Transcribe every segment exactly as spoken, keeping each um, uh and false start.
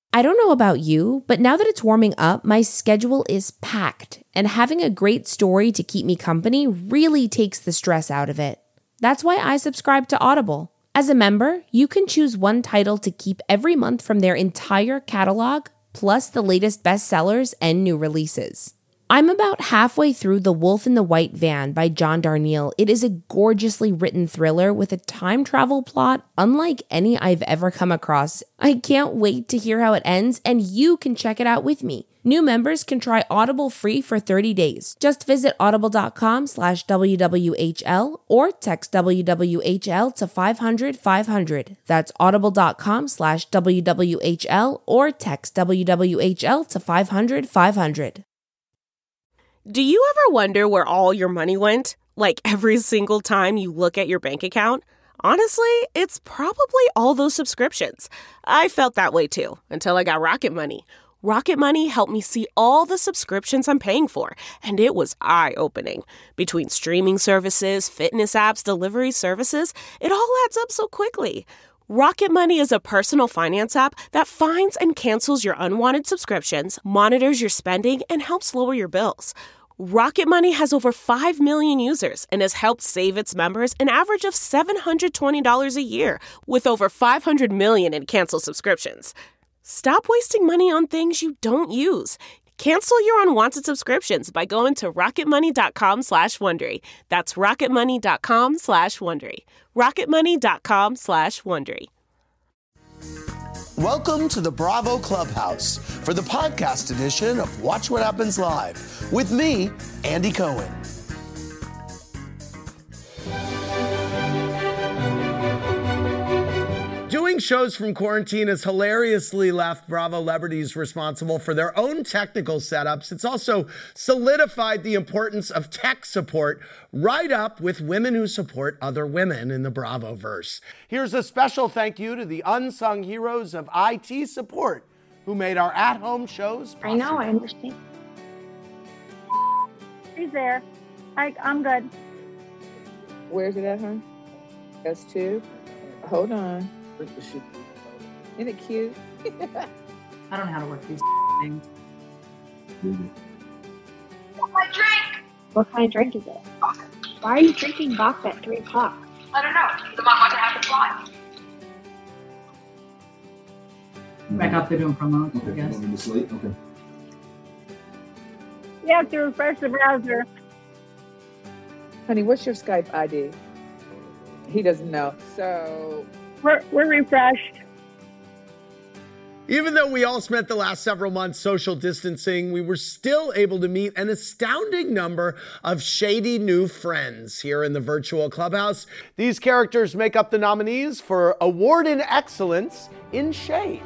I don't know about you, but now that it's warming up, my schedule is packed, and having a great story to keep me company really takes the stress out of it. That's why I subscribe to Audible. As a member, you can choose one title to keep every month from their entire catalog, plus the latest bestsellers and new releases. I'm about halfway through The Wolf in the White Van by John Darnielle. It is a gorgeously written thriller with a time travel plot unlike any I've ever come across. I can't wait to hear how it ends, and you can check it out with me. New members can try Audible free for thirty days. Just visit audible.com slash WWHL or text W W H L to five hundred five hundred. That's audible.com slash WWHL or text W W H L to five hundred five hundred. Do you ever wonder where all your money went? Like every single time you look at your bank account? Honestly, it's probably all those subscriptions. I felt that way too, until I got Rocket Money. Rocket Money helped me see all the subscriptions I'm paying for, and it was eye-opening. Between streaming services, fitness apps, delivery services, it all adds up so quickly. Rocket Money is a personal finance app that finds and cancels your unwanted subscriptions, monitors your spending, and helps lower your bills. Rocket Money has over five million users and has helped save its members an average of seven hundred twenty dollars a year, with over five hundred million in canceled subscriptions. Stop wasting money on things you don't use. Cancel your unwanted subscriptions by going to rocketmoney.com slash Wondery. That's rocketmoney.com slash Wondery. rocketmoney.com slash Wondery. Welcome to the Bravo Clubhouse for the podcast edition of Watch What Happens Live with me, Andy Cohen. Doing shows from quarantine has hilariously left Bravo celebrities responsible for their own technical setups. It's also solidified the importance of tech support right up with women who support other women in the Bravo-verse. Here's a special thank you to the unsung heroes of I T support who made our at-home shows possible. I know, I understand. He's there. I, I'm good. Where's it at, hon? S two? Hold on. Isn't it cute? I don't know how to work these things. What's my drink? What kind of drink is it? Why are you drinking vodka at three o'clock? I don't know. The mom wants to have the fly. Back up, they're doing promos, Okay, I guess. want me to sleep? Okay. You have to refresh the browser. Honey, what's your Skype I D? He doesn't know. So... We're, we're refreshed. Even though we all spent the last several months social distancing, we were still able to meet an astounding number of shady new friends here in the virtual clubhouse. These characters make up the nominees for Award in Excellence in Shade.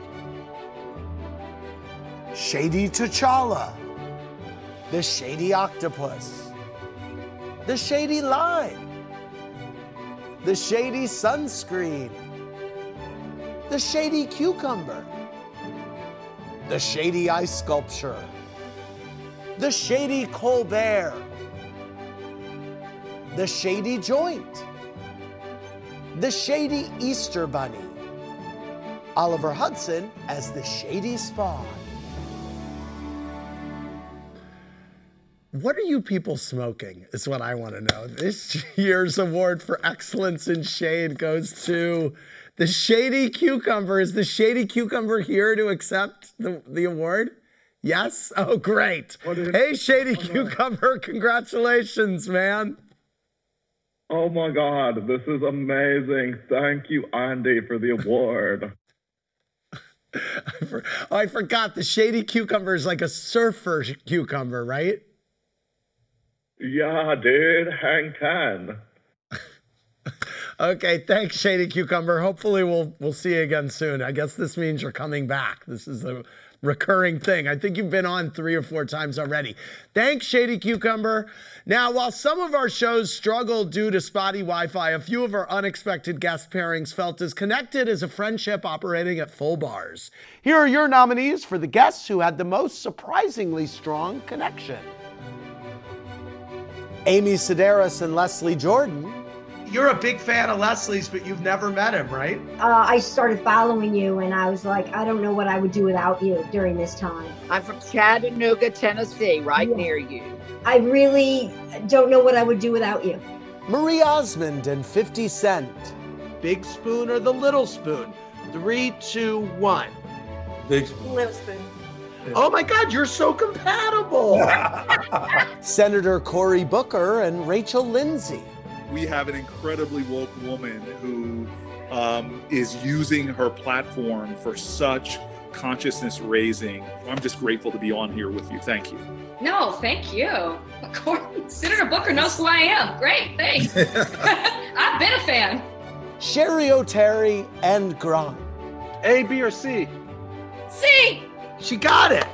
Shady T'Challa, the Shady Octopus, the Shady Lime, the Shady Sunscreen, the Shady Cucumber, the Shady Ice Sculpture, the Shady Colbert, the Shady Joint, the Shady Easter Bunny, Oliver Hudson as the Shady Spawn. What are you people smoking is what I want to know. This year's award for excellence in shade goes to the Shady Cucumber. Is the Shady Cucumber here to accept the, the award? Yes? Oh, great. Hey, Shady Cucumber, congratulations, man. Oh my God, this is amazing. Thank you, Andy, for the award. I, for, oh, I forgot, the Shady Cucumber is like a surfer cucumber, right? Yeah, dude, hang ten. Okay, thanks, Shady Cucumber. Hopefully we'll we'll see you again soon. I guess this means you're coming back. This is a recurring thing. I think you've been on three or four times already. Thanks, Shady Cucumber. Now, while some of our shows struggled due to spotty Wi-Fi, a few of our unexpected guest pairings felt as connected as a friendship operating at full bars. Here are your nominees for the guests who had the most surprisingly strong connection. Amy Sedaris and Leslie Jordan, you're a big fan of Leslie's, but you've never met him, right? Uh, I started following you, and I was like, I don't know what I would do without you during this time. I'm from Chattanooga, Tennessee, right yeah. near you. I really don't know what I would do without you. Marie Osmond and fifty cent. Big spoon or the little spoon? Three, two, one. Big spoon. Little spoon. Oh my God, you're so compatible. Senator Cory Booker and Rachel Lindsay. We have an incredibly woke woman who um, is using her platform for such consciousness raising. I'm just grateful to be on here with you. Thank you. No, thank you. Senator Booker knows who I am. Great, thanks. I've been a fan. Sherry O'Terry and Gronk. A, B, or C? C. She got it.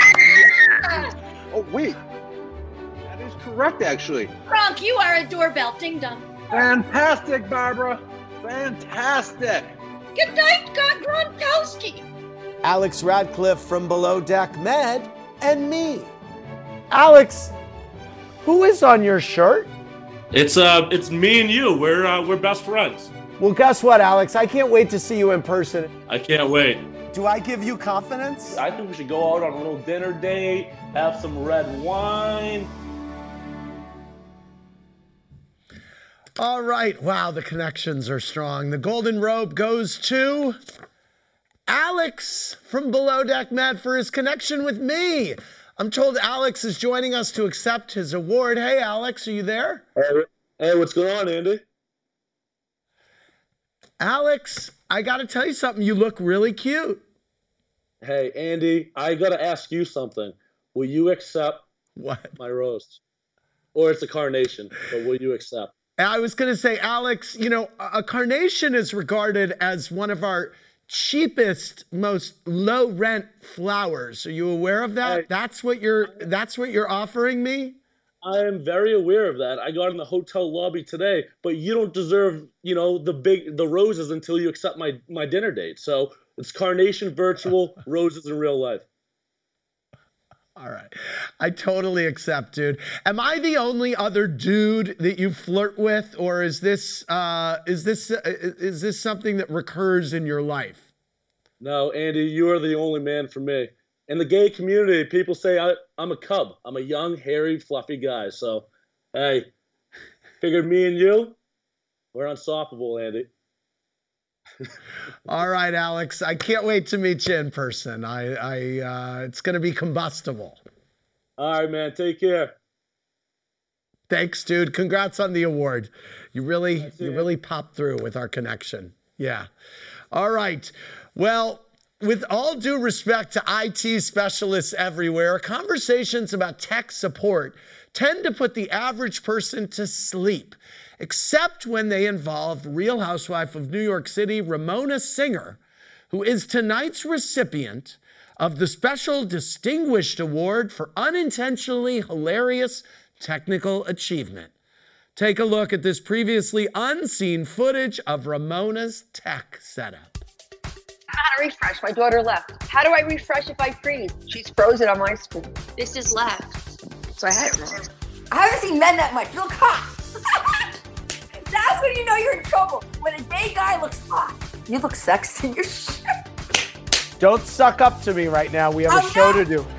Oh, wait. That is correct, actually. Gronk, you are a doorbell. Ding dong. Fantastic, Barbara. Fantastic. Good night, God Gronkowski. Alex Radcliffe from Below Deck Med and me. Alex, who is on your shirt? It's uh, it's me and you. We're uh, we're best friends. Well, guess what, Alex? I can't wait to see you in person. I can't wait. Do I give you confidence? I think we should go out on a little dinner date, have some red wine. All right. Wow, the connections are strong. The golden robe goes to Alex from Below Deck Med for his connection with me. I'm told Alex is joining us to accept his award. Hey, Alex, are you there? Hey, hey what's going on, Andy? Alex, I got to tell you something. You look really cute. Hey, Andy, I got to ask you something. Will you accept what? My rose? Or it's a carnation, but will you accept? I was going to say, Alex, you know, a carnation is regarded as one of our cheapest, most low-rent flowers. Are you aware of that? Hey, that's what you're. That's what you're offering me. I am very aware of that. I got in the hotel lobby today, but you don't deserve, you know, the big the roses until you accept my my dinner date. So it's carnation virtual, roses in real life. All right, I totally accept, dude. Am I the only other dude that you flirt with, or is this uh, is this uh, is this something that recurs in your life? No, Andy, you are the only man for me. In the gay community, people say I, I'm a cub. I'm a young, hairy, fluffy guy. So, hey, figured me and you, we're unstoppable, Andy. All right, Alex. I can't wait to meet you in person. I, I, uh, it's going to be combustible. All right, man. Take care. Thanks, dude. Congrats on the award. You really, you, you really popped through with our connection. Yeah. All right. Well, with all due respect to I T specialists everywhere, conversations about tech support tend to put the average person to sleep, except when they involve Real Housewife of New York City, Ramona Singer, who is tonight's recipient of the Special Distinguished Award for Unintentionally Hilarious Technical Achievement. Take a look at this previously unseen footage of Ramona's tech setup. I know how to refresh. My daughter left. How do I refresh if I freeze? She's frozen on my screen. This is left. So I had it wrong. I haven't seen men that much. You look hot. That's when you know you're in trouble. When a gay guy looks hot. You look sexy. You're shit. Don't suck up to me right now. We have I'm a show not. to do.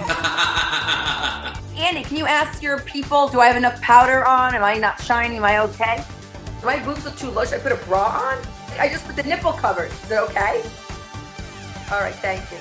Andy, can you ask your people, do I have enough powder on? Am I not shiny? Am I okay? Do my boobs look too low? Should I put a bra on? I just put the nipple covers. Is it okay? All right, thank you.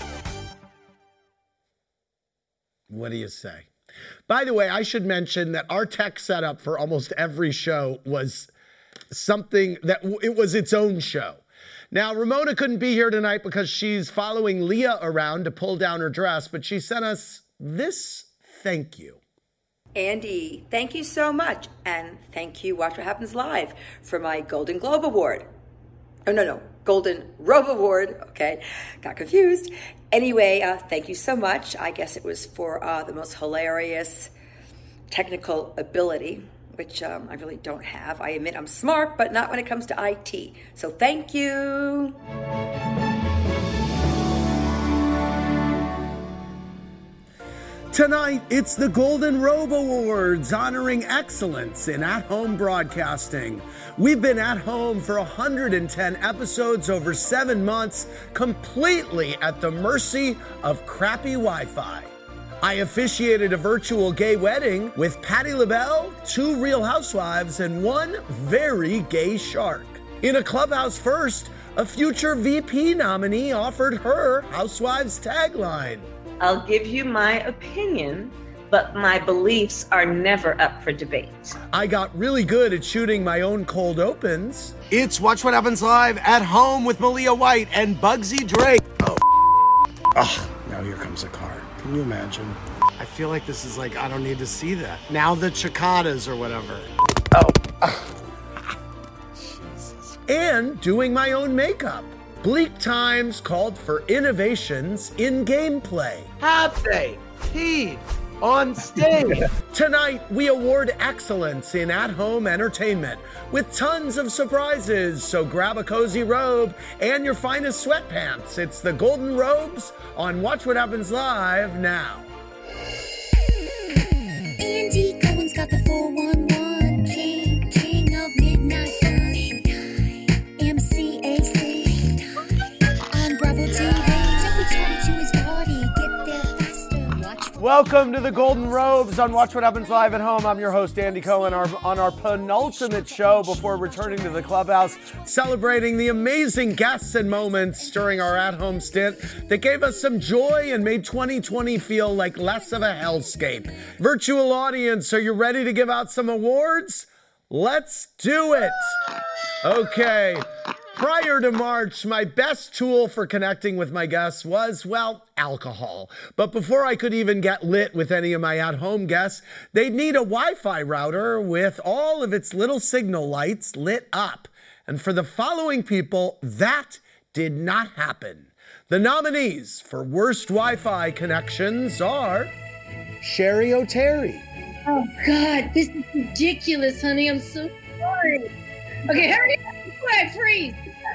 What do you say? By the way, I should mention that our tech setup for almost every show was something that it was its own show. Now, Ramona couldn't be here tonight because she's following Leah around to pull down her dress, but she sent us this thank you. Andy, thank you so much. And thank you, Watch What Happens Live, for my Golden Globe Award. Oh, no, no, Golden Robe Award. Okay, got confused. Anyway, uh, thank you so much. I guess it was for uh, the most hilarious technical ability, which um, I really don't have. I admit I'm smart, but not when it comes to I T. So thank you. Tonight, it's the Golden Robe Awards honoring excellence in at-home broadcasting. We've been at home for one hundred ten episodes over seven months, completely at the mercy of crappy Wi-Fi. I officiated a virtual gay wedding with Patti LaBelle, two Real Housewives, and one very gay shark. In a Clubhouse first, a future V P nominee offered her Housewives tagline. I'll give you my opinion, but my beliefs are never up for debate. I got really good at shooting my own cold opens. It's Watch What Happens Live at home with Malia White and Bugsy Drake. Oh, oh, now here comes a car. Can you imagine? I feel like this is like, I don't need to see that. Now the cicadas or whatever. Oh. Jesus. And doing my own makeup. Bleak times called for innovations in gameplay. Have they? Heed on stage. Tonight, we award excellence in at-home entertainment with tons of surprises. So grab a cozy robe and your finest sweatpants. It's the Golden Robes on Watch What Happens Live now. Andy Cohen's got the four one one, king, king of midnight fun. M C A C on Bravo T V. Take each other to his party, get there faster. Watch. Welcome to the Golden Robes on Watch What Happens Live at Home. I'm your host, Andy Cohen, our, on our penultimate show before returning to the Clubhouse, celebrating the amazing guests and moments during our at-home stint that gave us some joy and made twenty twenty feel like less of a hellscape. Virtual audience, are you ready to give out some awards? Let's do it. Okay. Prior to March, my best tool for connecting with my guests was, well, alcohol. But before I could even get lit with any of my at-home guests, they'd need a Wi-Fi router with all of its little signal lights lit up. And for the following people, that did not happen. The nominees for worst Wi-Fi connections are Sherry O'Terry. Oh, God, this is ridiculous, honey. I'm so sorry. Okay, hurry up before I freeze.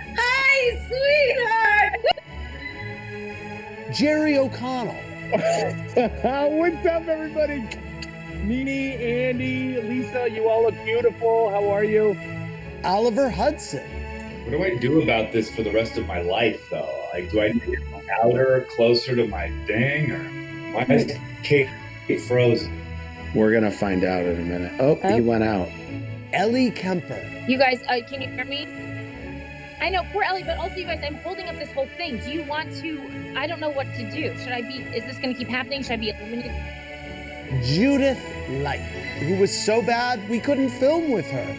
Hi, sweetheart. Jerry O'Connell. What's up, everybody? Nene, Andy, Lisa, you all look beautiful. How are you? Oliver Hudson. What do I do about this for the rest of my life, though? Like, do I need to get louder, closer to my thing, or why is Kate frozen? We're going to find out in a minute. Oh, oh, he went out. Ellie Kemper. You guys, uh, can you hear me? I know, poor Ellie, but also you guys, I'm holding up this whole thing. Do you want to, I don't know what to do. Should I be, is this going to keep happening? Should I be eliminated? Judith Light, who was so bad we couldn't film with her.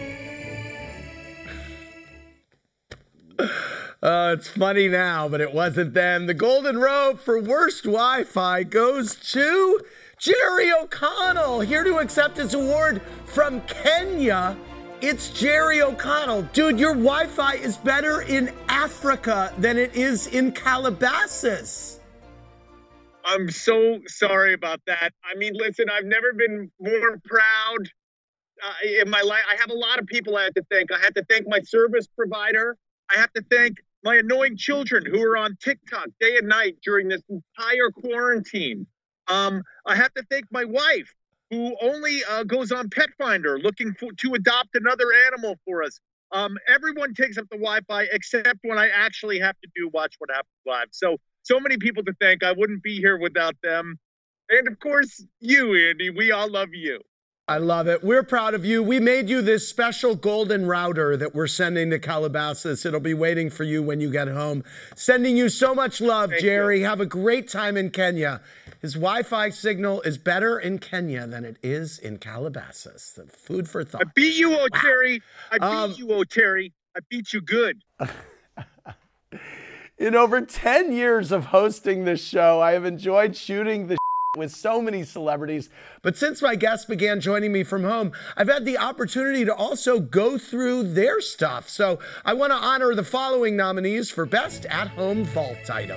Uh, it's funny now, but it wasn't then. The Golden Robe for worst Wi-Fi goes to Jerry O'Connell, here to accept his award from Kenya. It's Jerry O'Connell. Dude, your Wi-Fi is better in Africa than it is in Calabasas. I'm so sorry about that. I mean, listen, I've never been more proud uh, in my life. I have a lot of people I have to thank. I have to thank my service provider. I have to thank my annoying children who are on TikTok day and night during this entire quarantine. Um, I have to thank my wife, who only uh, goes on Pet Finder looking for, to adopt another animal for us. Um, everyone takes up the Wi-Fi except when I actually have to do Watch What Happens Live. So, so many people to thank. I wouldn't be here without them. And of course, you, Andy. We all love you. I love it. We're proud of you. We made you this special golden router that we're sending to Calabasas. It'll be waiting for you when you get home. Sending you so much love, Thank Jerry. You. Have a great time in Kenya. His Wi-Fi signal is better in Kenya than it is in Calabasas. The food for thought. I beat you, O'Terry. Wow. I beat um, you, O'Terry. I beat you good. In over ten years of hosting this show, I have enjoyed shooting the with so many celebrities. But since my guests began joining me from home, I've had the opportunity to also go through their stuff. So I want to honor the following nominees for Best At-Home Vault Item.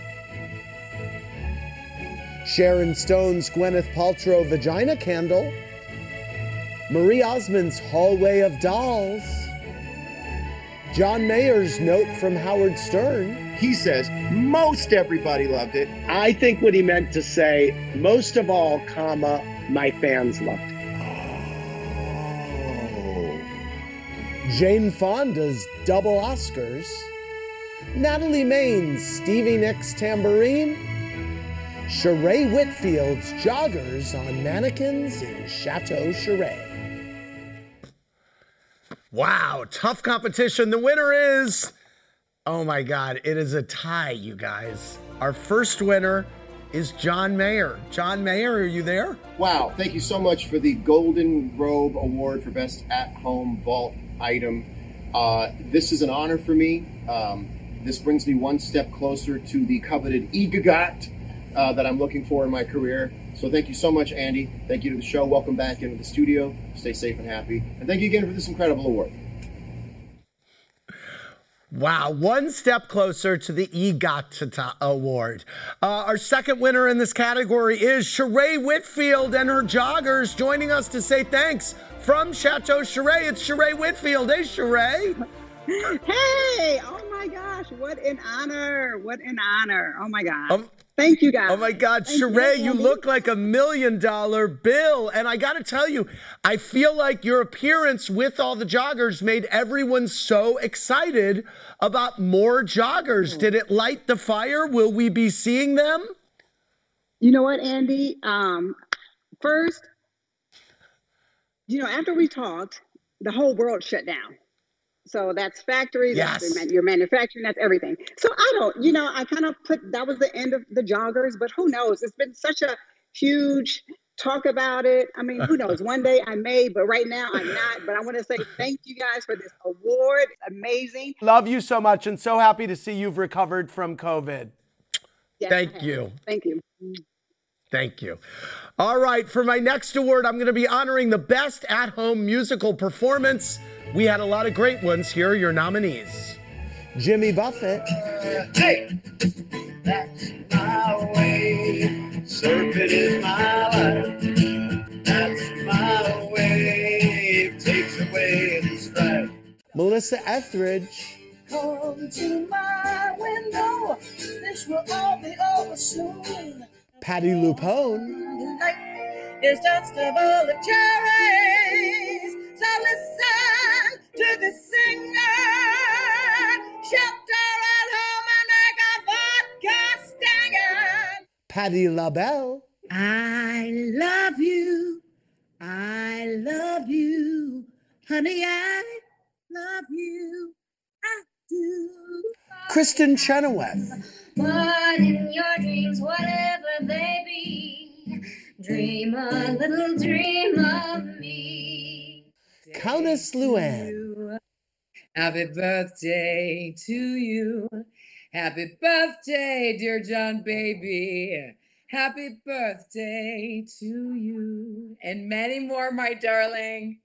Sharon Stone's Gwyneth Paltrow Vagina Candle. Marie Osmond's Hallway of Dolls. John Mayer's Note from Howard Stern. he says most everybody loved it. I think what he meant to say, most of all, comma, my fans loved it. Jane Fonda's double Oscars. Natalie Maine's Stevie Nicks tambourine. Sheree Whitfield's joggers on mannequins in Chateau Sheree. Wow, tough competition. The winner is, oh my God, it is a tie, you guys. Our first winner is John Mayer. John Mayer, are you there? Wow, thank you so much for the Golden Robe Award for Best At-Home Vault Item. Uh, this is an honor for me. Um, this brings me one step closer to the coveted EGOT uh, that I'm looking for in my career. So thank you so much, Andy. Thank you to the show. Welcome back into the studio. Stay safe and happy. And thank you again for this incredible award. Wow, one step closer to the EGOT award. Uh, our second winner in this category is Sheree Whitfield and her joggers joining us to say thanks from Chateau Sheree. It's Sheree Whitfield. Hey, Sheree. Hey, oh my gosh, what an honor. What an honor. Oh my God. Um, Thank you, guys. Oh my God, Thank Sheree, you, you Andy. look like a million dollar bill. And I got to tell you, I feel like your appearance with all the joggers made everyone so excited about more joggers. Did it light the fire? Will we be seeing them? You know what, Andy? Um, first, you know, after we talked, the whole world shut down. So that's factories, Yes. that's your, your manufacturing, that's everything. So I don't, you know, I kind of put, that was the end of the joggers, but who knows? It's been such a huge talk about it. I mean, who knows? One day I may, but right now I'm not. But I want to say thank you guys for this award. It's amazing. Love you so much and so happy to see you've recovered from COVID. Yes, Thank I have. you. Thank you. Thank you. All right, for my next award, I'm going to be honoring the best at-home musical performance. We had a lot of great ones. Here are your nominees. Jimmy Buffett. Hey, that's my way. Surfing is my life. That's my way. It takes away the strife. Melissa Etheridge. Come to my window. This will all be over soon. Patty Lupone. The night is just a bowl of cherries. So listen to the singer. Shelter at home and make a vodka stinger. Patty LaBelle. I love you. I love you. Honey, I love you. I do. Kristen Chenoweth. But in your dreams, whatever they be, dream a little dream of me. Countess Luann. Happy birthday to you. Happy birthday, dear John baby. Happy birthday to you. And many more, my darling.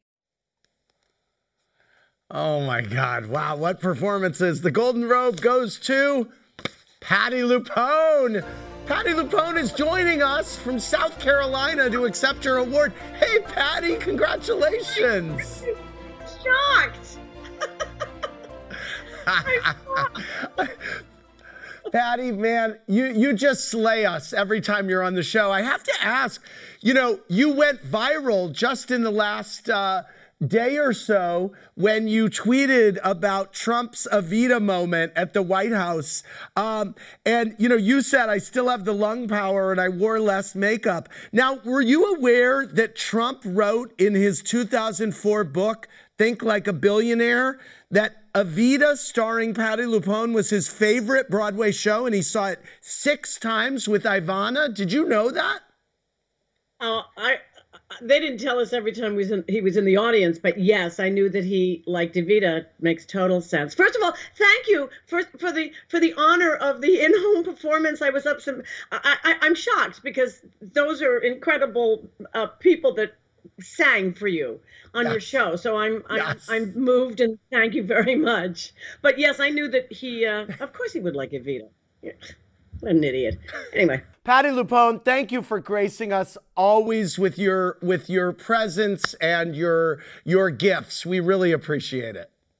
Oh my God. Wow, what performances. The Golden Robe goes to Patty Lupone. Patty Lupone is joining us from South Carolina to accept her award. Hey, Patty, congratulations. Shocked. Patty, man, you, you just slay us every time you're on the show. I have to ask, you know, you went viral just in the last uh, day or so when you tweeted about Trump's Evita moment at the White House. Um, and, you know, you said, I still have the lung power and I wore less makeup. Now, were you aware that Trump wrote in his two thousand four book, Think Like a Billionaire, that Evita starring Patty Lupone was his favorite Broadway show and he saw it six times with Ivana? Did you know that? Oh, I. They didn't tell us every time he was, in, he was in the audience, but yes, I knew that he liked Evita. It makes total sense. First of all, thank you for for the for the honor of the in-home performance. I was up some. I, I I'm shocked because those are incredible uh, people that sang for you on Yes. your show. So I'm I'm, Yes. I'm moved and thank you very much. But yes, I knew that he. Uh, of course, he would like Evita. Yeah. What an idiot. Anyway. Patty Lupone, thank you for gracing us always with your with your presence and your your gifts. We really appreciate it.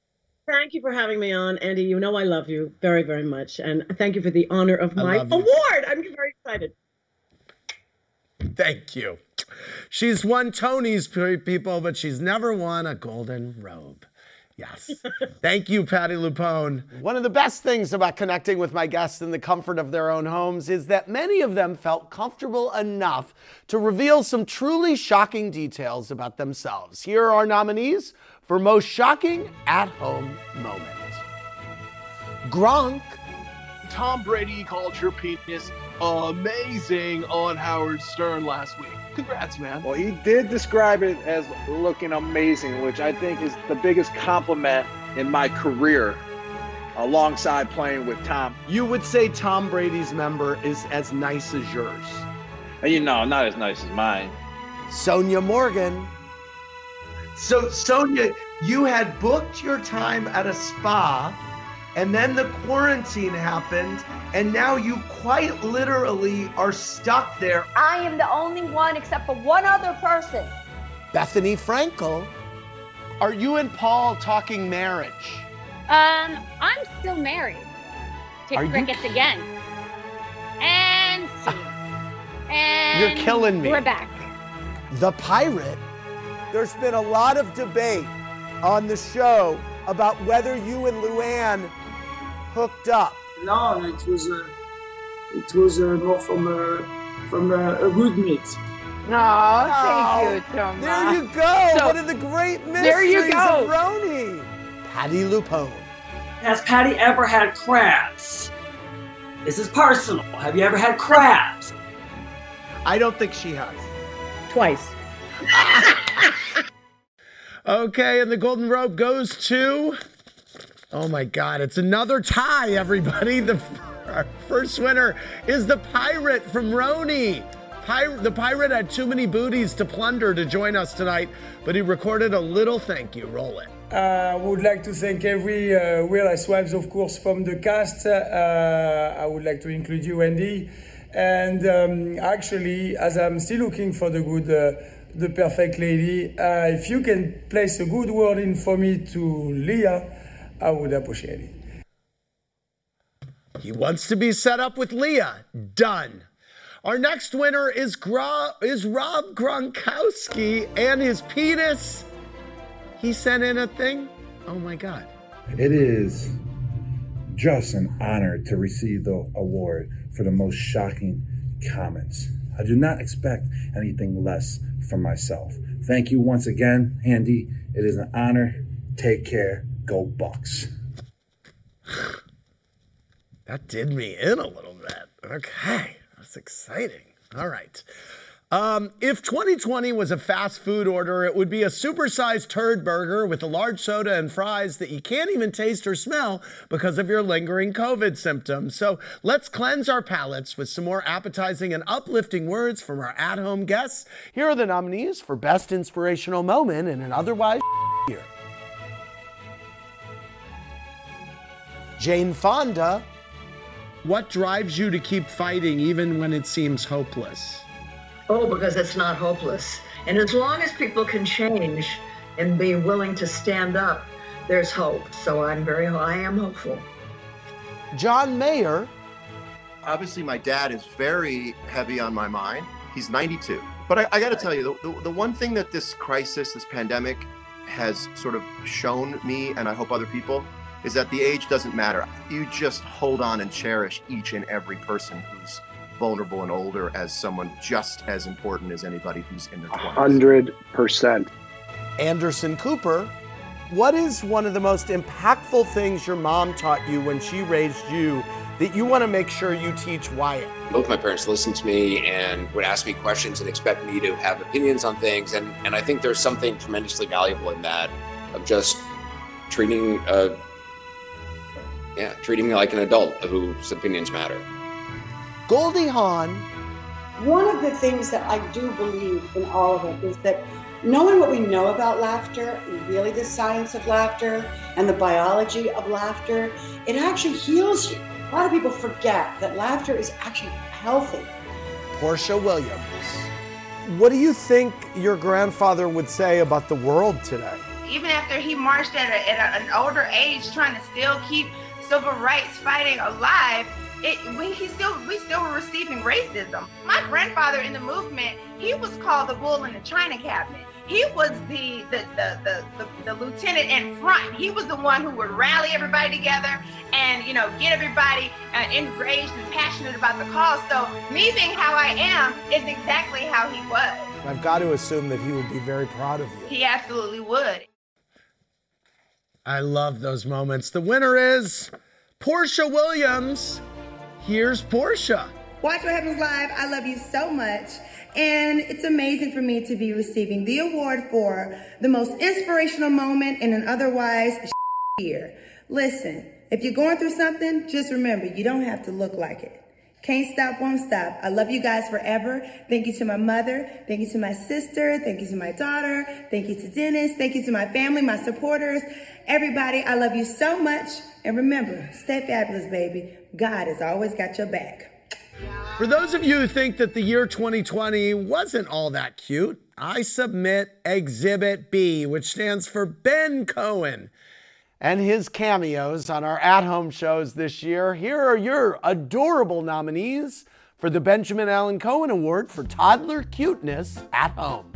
Thank you for having me on, Andy. You know I love you very, very much. And thank you for the honor of I my love you. award. I'm very excited. Thank you. She's won Tony's, people, but she's never won a Golden Robe. Yes. Thank you, Patti LuPone. One of the best things about connecting with my guests in the comfort of their own homes is that many of them felt comfortable enough to reveal some truly shocking details about themselves. Here are our nominees for most shocking at-home moment. Gronk. Tom Brady called your penis amazing on Howard Stern last week. Congrats, man. Well, he did describe it as looking amazing, which I think is the biggest compliment in my career, alongside playing with Tom. You would say Tom Brady's member is as nice as yours. And you know, not as nice as mine. Sonia Morgan. So, Sonia, you had booked your time at a spa, and then the quarantine happened, and now you quite literally are stuck there. I am the only one except for one other person. Bethany Frankel, are you and Paul talking marriage? Um, I'm still married to Are you- crickets again. And scene. And You're killing me. We're back. The Pirate. There's been a lot of debate on the show about whether you and Luann hooked up. No, it was a, it was a more from a, from a, a good meet. No, thank Oh, you, Thomas. There you go. So, One of the great mysteries there you go. of Roni. Patti LuPone. Has Patty ever had crabs? This is personal. Have you ever had crabs? I don't think she has. Twice. Okay, and the Golden Robe goes to... Oh my God, it's another tie, everybody. The our first winner is the Pirate from Roni. Pir- the Pirate had too many booties to plunder to join us tonight, but he recorded a little thank you. Roll it. I uh, would like to thank every uh, Real Housewives, of course, from the cast. Uh, I would like to include you, Andy. And um, actually, as I'm still looking for the good, uh, the perfect lady, uh, if you can place a good word in for me to Leah, I would appreciate it. He wants to be set up with Leah. Done. Our next winner is Gro- is Rob Gronkowski and his penis. He sent in a thing. Oh my God. It is just an honor to receive the award for the most shocking comments. I do not expect anything less from myself. Thank you once again, Andy. It is an honor. Take care. Go Bucks. That did me in a little bit. Okay, that's exciting. All right. Um, if twenty twenty was a fast food order, it would be a supersized turd burger with a large soda and fries that you can't even taste or smell because of your lingering COVID symptoms. So let's cleanse our palates with some more appetizing and uplifting words from our at-home guests. Here are the nominees for Best Inspirational Moment in an Otherwise Year. Jane Fonda. What drives you to keep fighting even when it seems hopeless? Oh, because it's not hopeless. And as long as people can change and be willing to stand up, there's hope. So I'm very, I am hopeful. John Mayer. Obviously, my dad is very heavy on my mind. He's ninety-two. But I, I got to tell you, the, the, the one thing that this crisis, this pandemic, has sort of shown me, and I hope other people, is that the age doesn't matter. You just hold on and cherish each and every person who's vulnerable and older as someone just as important as anybody who's in their twenties. one hundred percent. Anderson Cooper. What is one of the most impactful things your mom taught you when she raised you that you want to make sure you teach Wyatt? Both my parents listened to me and would ask me questions and expect me to have opinions on things. And, and I think there's something tremendously valuable in that, of just treating uh, yeah, treating me like an adult whose opinions matter. Goldie Hawn. One of the things that I do believe in all of it is that knowing what we know about laughter, really the science of laughter and the biology of laughter, it actually heals you. A lot of people forget that laughter is actually healthy. Portia Williams. What do you think your grandfather would say about the world today? even after he marched at, a, at a, an older age, trying to still keep civil rights fighting alive, it, we, he still, we still were receiving racism. My grandfather in the movement, he was called the bull in the China cabinet. He was the the, the, the, the, the lieutenant in front. He was the one who would rally everybody together and, you know, get everybody uh, enraged and passionate about the cause. So me being how I am is exactly how he was. I've got to assume that he would be very proud of you. He absolutely would. I love those moments. The winner is Portia Williams. Here's Portia. Watch What Happens Live. I love you so much. And it's amazing for me to be receiving the award for the most inspirational moment in an otherwise year. Listen, if you're going through something, just remember, you don't have to look like it. Can't stop, won't stop. I love you guys forever. Thank you to my mother. Thank you to my sister. Thank you to my daughter. Thank you to Dennis. Thank you to my family, my supporters, everybody. I love you so much. And remember, stay fabulous, baby. God has always got your back. For those of you who think that the year twenty twenty wasn't all that cute, I submit Exhibit B, which stands for Ben Cohen, and his cameos on our at-home shows this year. Here are your adorable nominees for the Benjamin Allen Cohen Award for Toddler Cuteness at Home.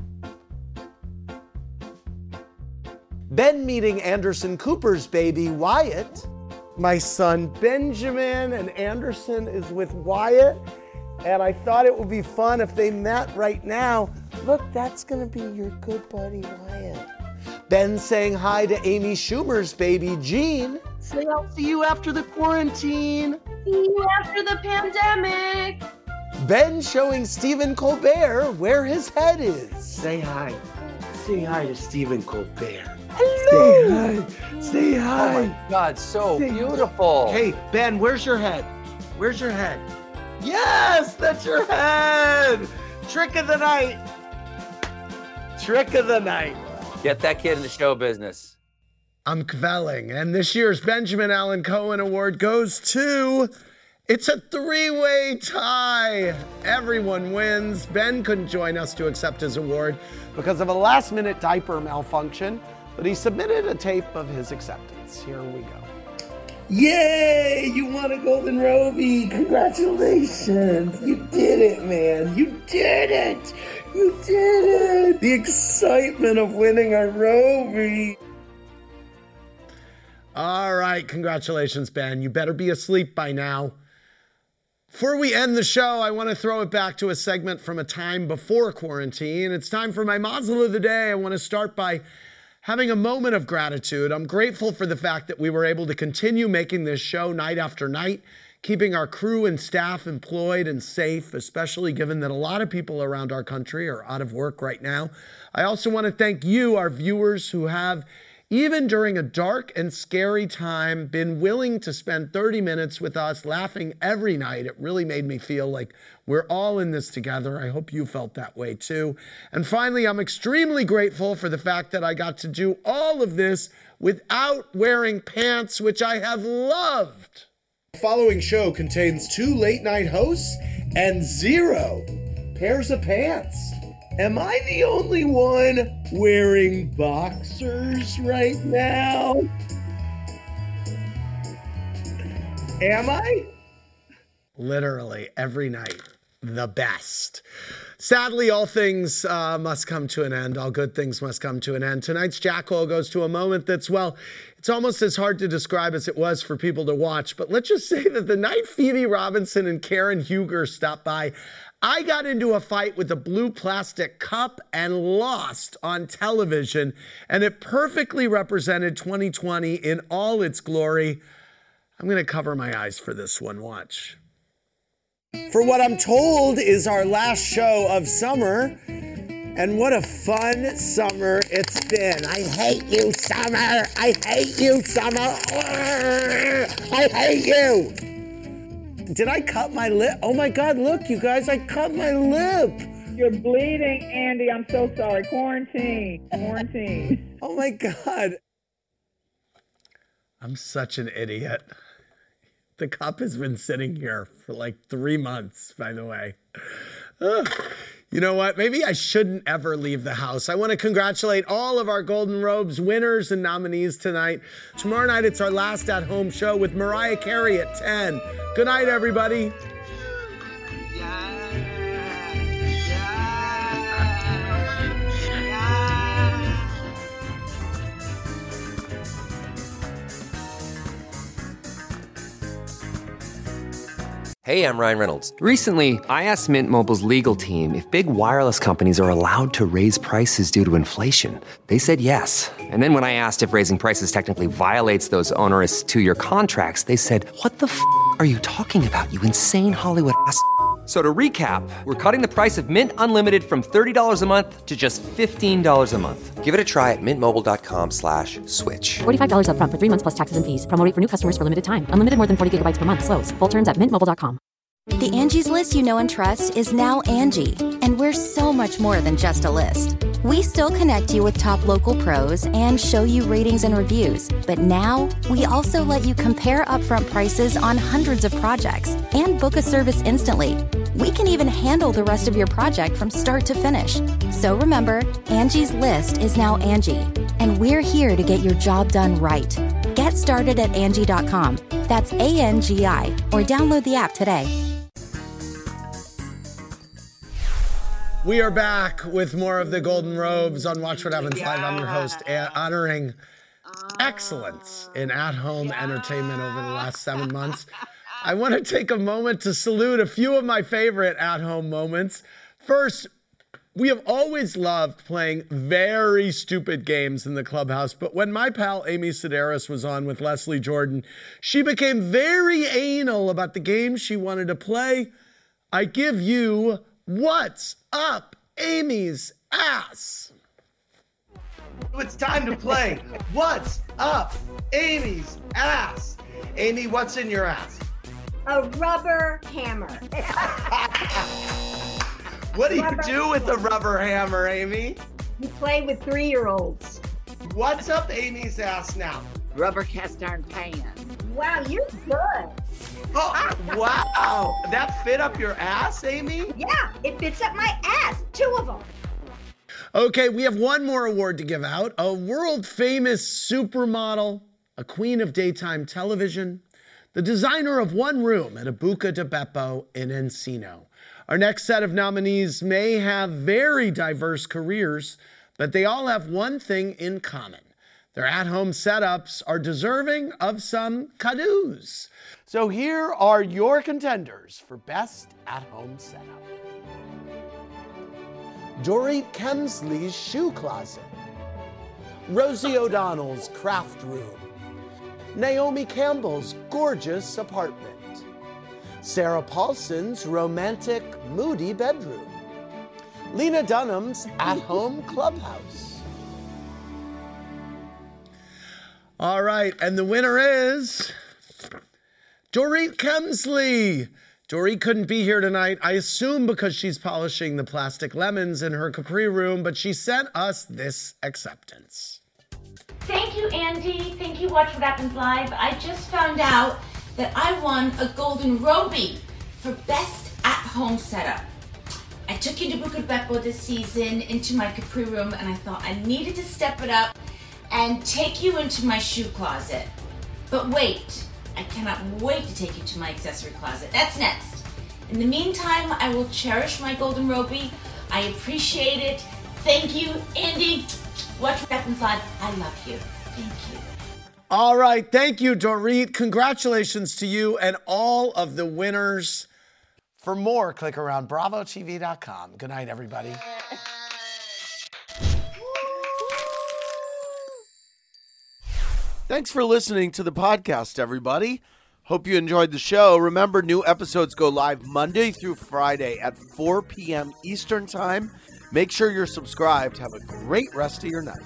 Ben meeting Anderson Cooper's baby, Wyatt. My son Benjamin, and Anderson is with Wyatt. And I thought it would be fun if they met right now. Look, that's gonna be your good buddy, Wyatt. Ben saying hi to Amy Schumer's baby, Jean. Say, I'll see you after the quarantine. See you after the pandemic. Ben showing Stephen Colbert where his head is. Say hi. Say hi to Stephen Colbert. Hello. Say hi. Say hi. Oh my God, so Say beautiful. Hi. Hey, Ben, where's your head? Where's your head? Yes, that's your head. Trick of the night. Trick of the night. Get that kid in the show business. I'm quelling. And this year's Benjamin Allen Cohen Award goes to, it's a three-way tie. Everyone wins. Ben couldn't join us to accept his award because of a last-minute diaper malfunction, but he submitted a tape of his acceptance. Here we go. Yay! You won a Golden Roby! Congratulations! You did it, man! You did it! You did it! The excitement of winning a Roby! All right, congratulations, Ben. You better be asleep by now. Before we end the show, I want to throw it back to a segment from a time before quarantine. It's time for my Mazel of the day. I want to start by having a moment of gratitude. I'm grateful for the fact that we were able to continue making this show night after night, keeping our crew and staff employed and safe, especially given that a lot of people around our country are out of work right now. I also want to thank you, our viewers, who have, even during a dark and scary time, been willing to spend thirty minutes with us, laughing every night. It really made me feel like we're all in this together. I hope you felt that way too. And finally, I'm extremely grateful for the fact that I got to do all of this without wearing pants, which I have loved. The following show contains two late night hosts and zero pairs of pants. Am I the only one wearing boxers right now? Am I? Literally every night. The best. Sadly, all things uh, must come to an end. All good things must come to an end. Tonight's Jackhole goes to a moment that's, well, it's almost as hard to describe as it was for people to watch. But let's just say that the night Phoebe Robinson and Karen Huger stopped by, I got into a fight with a blue plastic cup and lost on television, and it perfectly represented twenty twenty in all its glory. I'm going to cover my eyes for this one. Watch. For what I'm told is our last show of summer, and what a fun summer it's been. I hate you, summer. I hate you, summer. I hate you. Did I cut my lip? Oh my God, look, you guys, I cut my lip. You're bleeding, Andy. I'm so sorry. Quarantine. Quarantine. Oh my God. I'm such an idiot. The cup has been sitting here for like three months, by the way. Ugh. You know what? Maybe I shouldn't ever leave the house. I want to congratulate all of our Golden Robes winners and nominees tonight. Tomorrow night, it's our last at-home show with Mariah Carey at ten. Good night, everybody. Hey, I'm Ryan Reynolds. Recently, I asked Mint Mobile's legal team if big wireless companies are allowed to raise prices due to inflation. They said yes. And then when I asked if raising prices technically violates those onerous two-year contracts, they said, what the f*** are you talking about, you insane Hollywood ass f- So to recap, we're cutting the price of Mint Unlimited from thirty dollars a month to just fifteen dollars a month. Give it a try at mintmobile.com slash switch. forty-five dollars up front for three months plus taxes and fees. Promo rate for new customers for limited time. Unlimited more than forty gigabytes per month. Slows full terms at mint mobile dot com. The Angie's List you know and trust is now Angie, and we're so much more than just a list. We still connect you with top local pros and show you ratings and reviews, but now we also let you compare upfront prices on hundreds of projects and book a service instantly. We can even handle the rest of your project from start to finish. So remember, Angie's List is now Angie, and we're here to get your job done right. Get started at Angie dot com. That's A N G I, or download the app today. We are back with more of the Golden Robes on Watch What Happens Live. I'm your host, a- honoring excellence in at-home entertainment over the last seven months. I want to take a moment to salute a few of my favorite at-home moments. First, we have always loved playing very stupid games in the clubhouse, but when my pal Amy Sedaris was on with Leslie Jordan, she became very anal about the games she wanted to play. I give you What's Up Amy's Ass? It's time to play What's Up Amy's Ass. Amy, what's in your ass? A rubber hammer. What do you Rubber do with a rubber hammer, Amy? You play with three-year-olds. What's up Amy's ass now? Rubber cast iron pan. Wow, you're good. Oh, wow. That fit up your ass, Amy? Yeah, it fits up my ass. Two of them. Okay, we have one more award to give out. A world-famous supermodel, a queen of daytime television, the designer of one room at Abuca di Beppo in Encino. Our next set of nominees may have very diverse careers, but they all have one thing in common. Their at-home setups are deserving of some cadeaux. So here are your contenders for Best At-Home Setup. Dorit Kemsley's Shoe Closet. Rosie O'Donnell's Craft Room. Naomi Campbell's Gorgeous Apartment. Sarah Paulson's Romantic Moody Bedroom. Lena Dunham's At-Home Clubhouse. All right, and the winner is Dorit Kemsley. Dorit couldn't be here tonight, I assume because she's polishing the plastic lemons in her Capri room, but she sent us this acceptance. Thank you, Andy. Thank you, Watch What Happens Live. I just found out that I won a Golden Robie for Best At-Home Setup. I took you to Buca di Beppo this season into my Capri room, and I thought I needed to step it up and take you into my shoe closet. But wait, I cannot wait to take you to my accessory closet. That's next. In the meantime, I will cherish my Golden Robie. I appreciate it. Thank you, Andy. Watch What Happens Live. I love you. Thank you. All right, thank you, Dorit. Congratulations to you and all of the winners. For more, click around bravo T V dot com. Good night, everybody. Thanks for listening to the podcast, everybody. Hope you enjoyed the show. Remember, new episodes go live Monday through Friday at four p.m. Eastern Time. Make sure you're subscribed. Have a great rest of your night.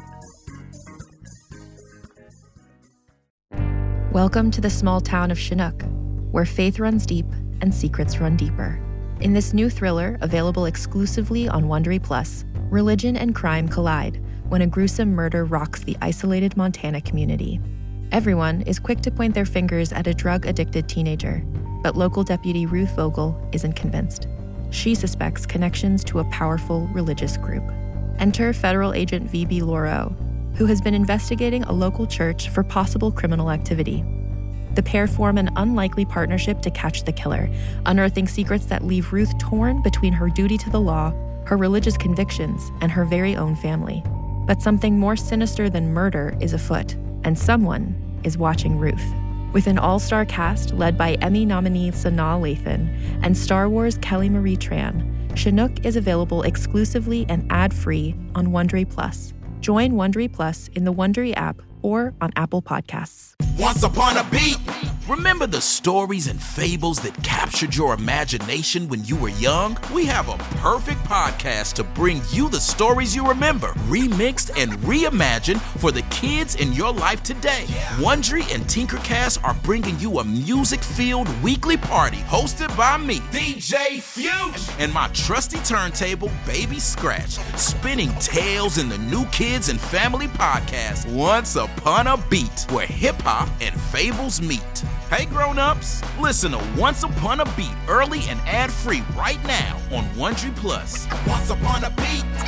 Welcome to the small town of Chinook, where faith runs deep and secrets run deeper. In this new thriller, available exclusively on Wondery Plus, religion and crime collide when a gruesome murder rocks the isolated Montana community. Everyone is quick to point their fingers at a drug-addicted teenager, but local deputy Ruth Vogel isn't convinced. she suspects connections to a powerful religious group. Enter Federal Agent V B Lauro, who has been investigating a local church for possible criminal activity. The pair form an unlikely partnership to catch the killer, unearthing secrets that leave Ruth torn between her duty to the law, her religious convictions, and her very own family. But something more sinister than murder is afoot, and someone is watching Ruth. With an all-star cast led by Emmy nominee Sanaa Lathan and Star Wars Kelly Marie Tran, Chinook is available exclusively and ad-free on Wondery Plus. Join Wondery Plus in the Wondery app or on Apple Podcasts. Once upon a beat! Remember the stories and fables that captured your imagination when you were young? We have a perfect podcast to bring you the stories you remember, remixed and reimagined for the kids in your life today. Wondery and Tinkercast are bringing you a music-filled weekly party hosted by me, D J Fuchs, and my trusty turntable, Baby Scratch, spinning tales in the New Kids and Family podcast, Once Upon a Beat, where hip-hop and fables meet. Hey grown-ups, listen to Once Upon a Beat early and ad-free right now on Wondery Plus. Once Upon a Beat.